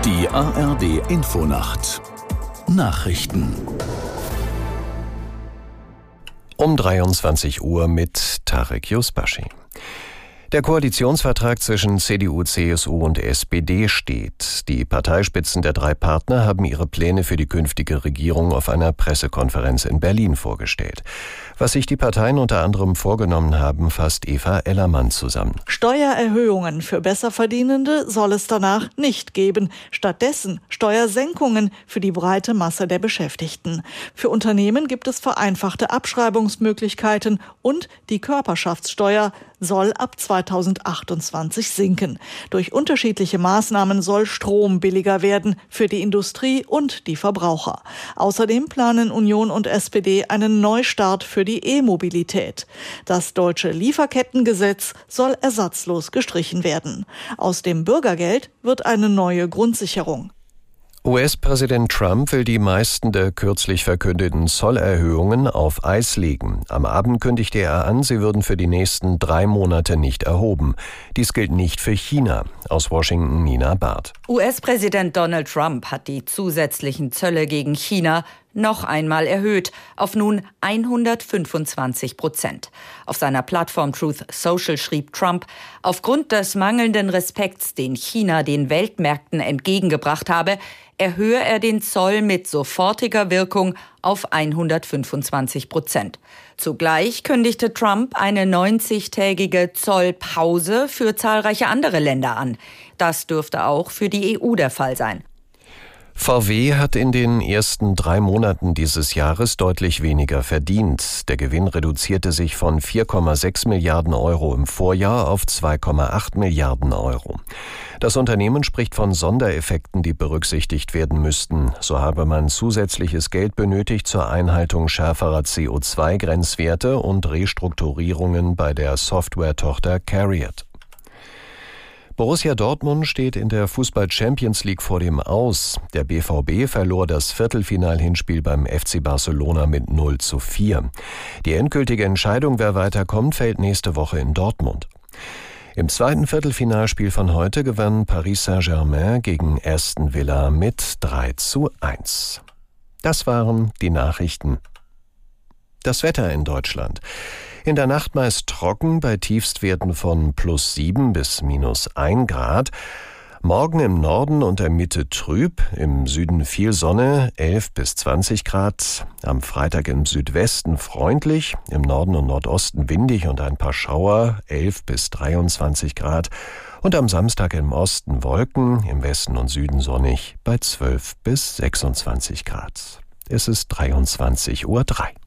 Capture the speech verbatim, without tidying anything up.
Die A R D-Infonacht Nachrichten um dreiundzwanzig Uhr mit Tarek Yusbashi. Der Koalitionsvertrag zwischen C D U, C S U und S P D steht. Die Parteispitzen der drei Partner haben ihre Pläne für die künftige Regierung auf einer Pressekonferenz in Berlin vorgestellt. Was sich die Parteien unter anderem vorgenommen haben, fasst Eva Ellermann zusammen. Steuererhöhungen für Besserverdienende soll es danach nicht geben. Stattdessen Steuersenkungen für die breite Masse der Beschäftigten. Für Unternehmen gibt es vereinfachte Abschreibungsmöglichkeiten und die Körperschaftssteuer soll ab zweitausendachtundzwanzig sinken. Durch unterschiedliche Maßnahmen soll Strom billiger werden für die Industrie und die Verbraucher. Außerdem planen Union und S P D einen Neustart für die E-Mobilität. Das deutsche Lieferkettengesetz soll ersatzlos gestrichen werden. Aus dem Bürgergeld wird eine neue Grundsicherung. U S-Präsident Trump will die meisten der kürzlich verkündeten Zollerhöhungen auf Eis legen. Am Abend kündigte er an, sie würden für die nächsten drei Monate nicht erhoben. Dies gilt nicht für China. Aus Washington Nina Barth. U S-Präsident Donald Trump hat die zusätzlichen Zölle gegen China noch einmal erhöht auf nun hundertfünfundzwanzig Prozent. Auf seiner Plattform Truth Social schrieb Trump, aufgrund des mangelnden Respekts, den China den Weltmärkten entgegengebracht habe, erhöhe er den Zoll mit sofortiger Wirkung auf hundertfünfundzwanzig Prozent. Zugleich kündigte Trump eine neunzigtägige Zollpause für zahlreiche andere Länder an. Das dürfte auch für die E U der Fall sein. V W hat in den ersten drei Monaten dieses Jahres deutlich weniger verdient. Der Gewinn reduzierte sich von vier Komma sechs Milliarden Euro im Vorjahr auf zwei Komma acht Milliarden Euro. Das Unternehmen spricht von Sondereffekten, die berücksichtigt werden müssten. So habe man zusätzliches Geld benötigt zur Einhaltung schärferer C O zwei Grenzwerte und Restrukturierungen bei der Software-Tochter Carriot. Borussia Dortmund steht in der Fußball-Champions League vor dem Aus. Der B V B verlor das Viertelfinal-Hinspiel beim F C Barcelona mit null zu vier. Die endgültige Entscheidung, wer weiterkommt, fällt nächste Woche in Dortmund. Im zweiten Viertelfinalspiel von heute gewann Paris Saint-Germain gegen Aston Villa mit drei zu eins. Das waren die Nachrichten. Das Wetter in Deutschland. In der Nacht meist trocken bei Tiefstwerten von plus sieben bis minus ein Grad. Morgen im Norden und der Mitte trüb, im Süden viel Sonne, elf bis zwanzig Grad. Am Freitag im Südwesten freundlich, im Norden und Nordosten windig und ein paar Schauer, elf bis dreiundzwanzig Grad. Und am Samstag im Osten Wolken, im Westen und Süden sonnig bei zwölf bis sechsundzwanzig Grad. Es ist dreiundzwanzig Uhr drei.